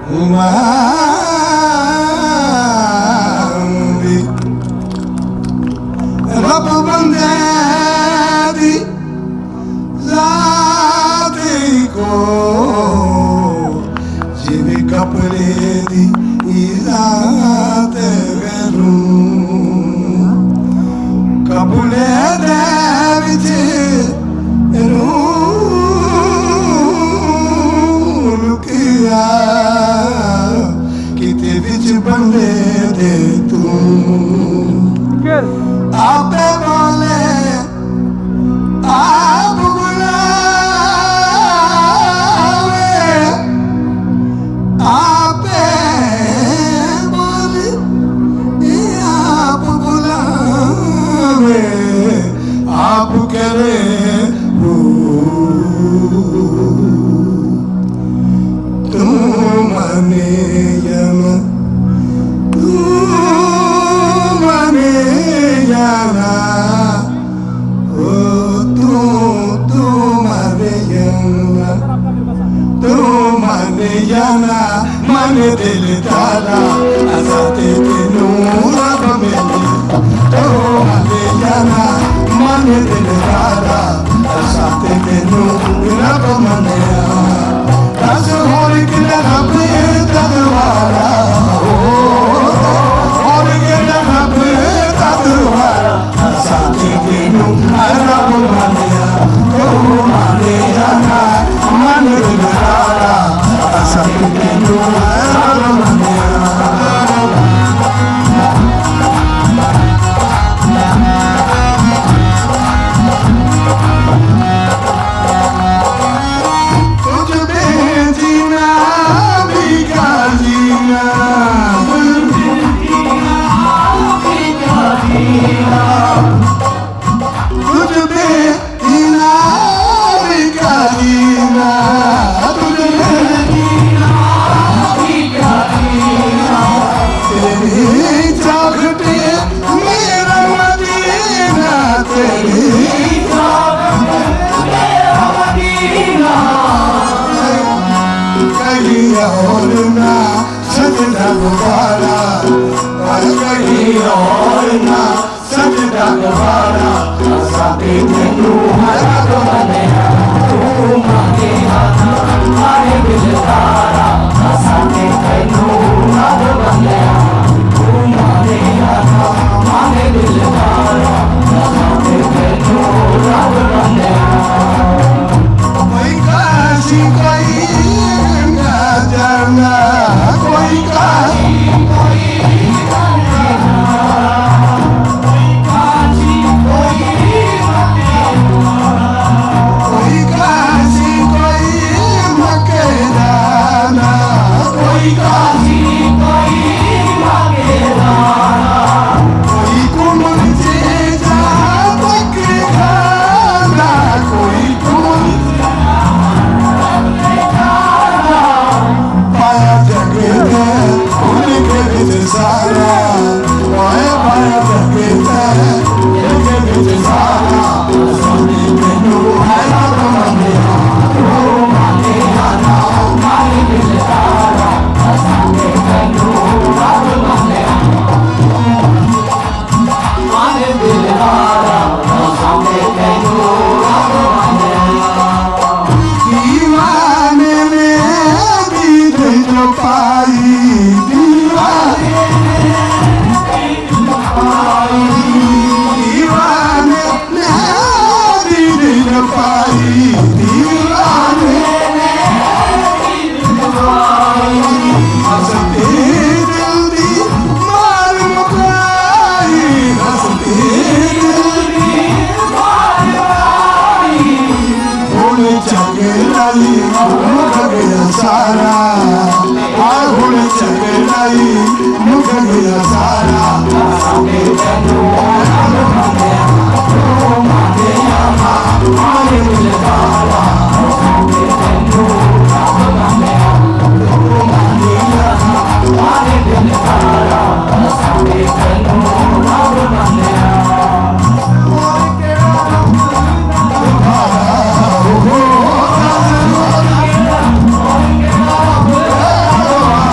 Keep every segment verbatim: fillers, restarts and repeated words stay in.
उमांदी रब बंदे दी जाते को जिन्हें कपड़े दी इजात करूं कपड़े दे विचे रूल किया किते विच बंदे दे तू आपे बोले आप बुलावे आपे बोले आप बुलावे आप करे तू मने यम तू मने याना ओ तू तू मने याना तू मने याना मन दिल तारा असाते के नूर अब मिले तू मने याना मन दिल तारा असाते के नूर अब मिले आज होर के रब तदवारा होर के रब तदवारा साथी के नूर रब मानिया तो मानिया ना मन दिलारा साथी के नूर रब मानिया सजदा गुबारा कहीं और ना सजदा गुबारा साथे तेनू रब मनिया तू मांगे आना मारे दिल तारा साथे तेनू रब मनिया तू मांगे आना मारे दिल तारा साथे तेनू रब मनिया कोई काशी कोई ना जाना कोई काशी कोई कोई काशी कोई कोई काशी कोई मकेदाना कोई काशी कोई मकेदाना कोई कुमन से जा बकरे खाना कोई कुमन पाया जगे उनके बिच सारा पाया पाया जगे उनके बिच सारा सोने के नूर है रब मनिया तू मानिया ना मारे दिल तारा सोने के नूर रब मनिया मारे दिल तारा सोने के नूर रब मनिया दीवाने ने दीद जो पाई दीवाने दीवाने ने दीद जो पाई दीवाने ने दीद जो पाई हंसते दिल दी मार मुकाई हंसते दिल दी मार मुकाई होने चगे लाई मुख गया सारा आए होने चगे लाई मुख गया सारा सामने तेनू रब मनिया तू मानिया ना मारे दिल तारा सामने तेनू रब मनिया तू मानिया ना मारे दिल तारा सामने तेनू रब मनिया Oh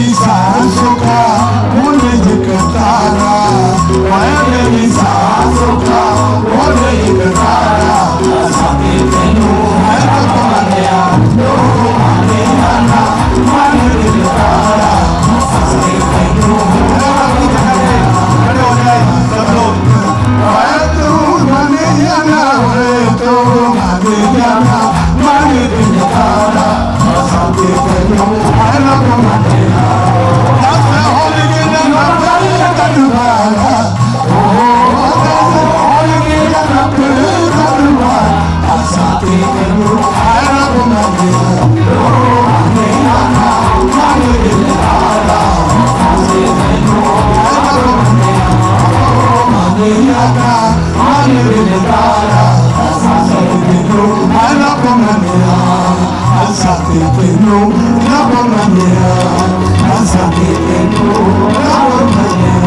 Thank you.